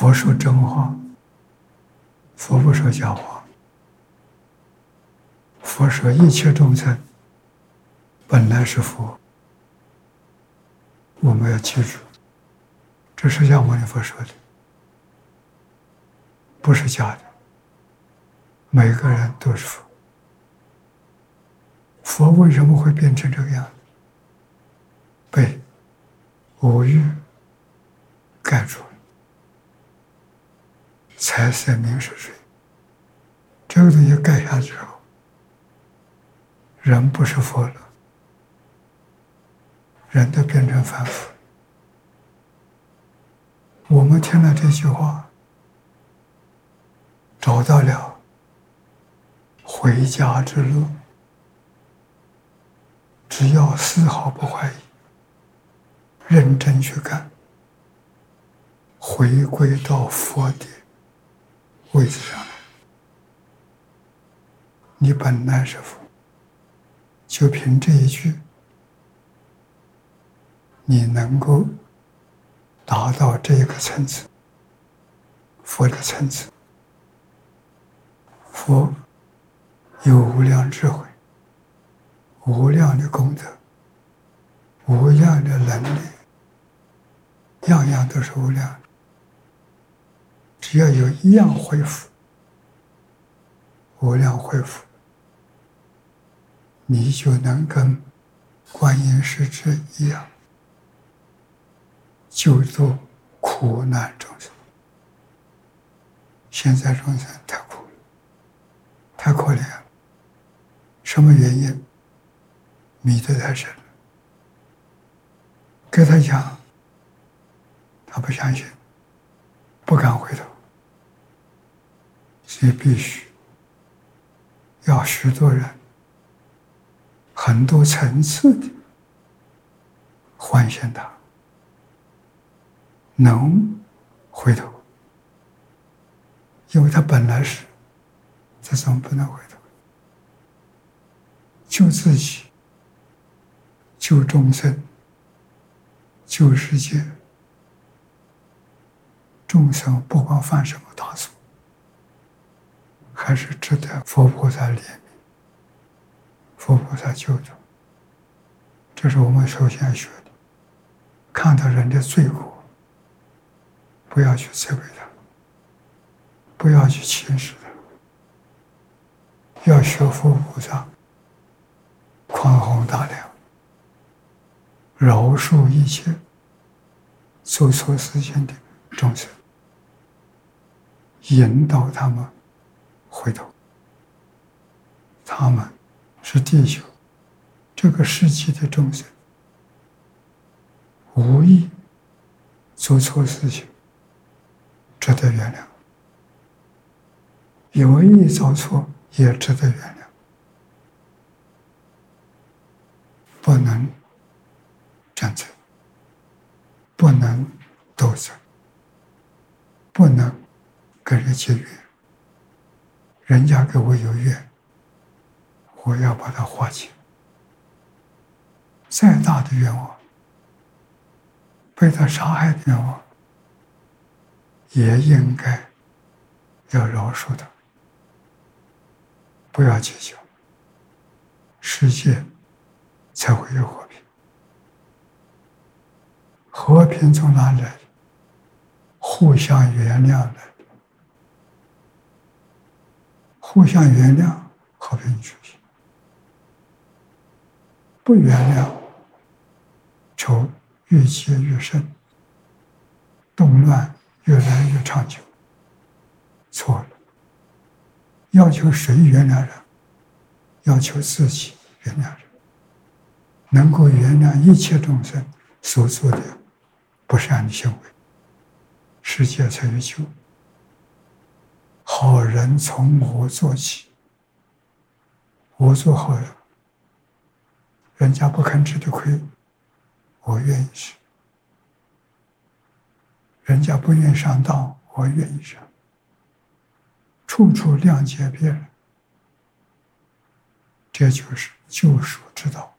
佛说真话，佛不说假话。佛说一切众生本来是佛，我们要记住，这释迦牟尼佛说的，不是假的。每个人都是佛。佛为什么会变成这个样子？被五欲盖住了，财色名食睡，这个东西盖下之后，人不是佛了，人都变成凡夫。我们听了这句话，找到了回家之路，只要丝毫不怀疑，认真去干，回归到佛的位置上来。你本来是佛，就凭这一句，你能够达到这个层次，佛的层次。佛有无量智慧，无量的功德，无量的能力，样样都是无量的。只要有一样恢复，无量恢复，你就能跟观音师之一样，救度苦难众生。现在众生太苦了，太可怜了。什么原因？迷得太深了。跟他讲，他不相信，不敢回头。所以必须要许多人很多层次的唤醒他，能回头，因为他本来是，这怎么不能回头？救自己，救众生，救世界。众生不管犯什么大错，还是值得佛菩萨怜悯，佛菩萨救度。这是我们首先学的。看到人的罪过，不要去责备他，不要去轻视他，要学佛菩萨宽宏大量，饶恕一切做错事情的众生，引导他们回头。他们是地球这个世界的众生，无意做错事情，值得原谅；有意造错，也值得原谅。不能争执，不能斗争，不能跟人结怨。人家跟我有怨，我要把它化解。再大的冤枉，被他杀害的冤枉，也应该要饶恕他，不要计较，世界才会有和平。和平从哪里来的？互相原谅来的。互相原谅，和平出现；不原谅，仇越结越深，动乱越来越长久。错了，要求谁原谅人？要求自己原谅人。能够原谅一切众生所做的不善的行为，世界才有救。好人从我做起，我做好人，人家不肯吃的亏，我愿意吃；人家不愿意上当，我愿意上。处处谅解别人，这就是救赎之道。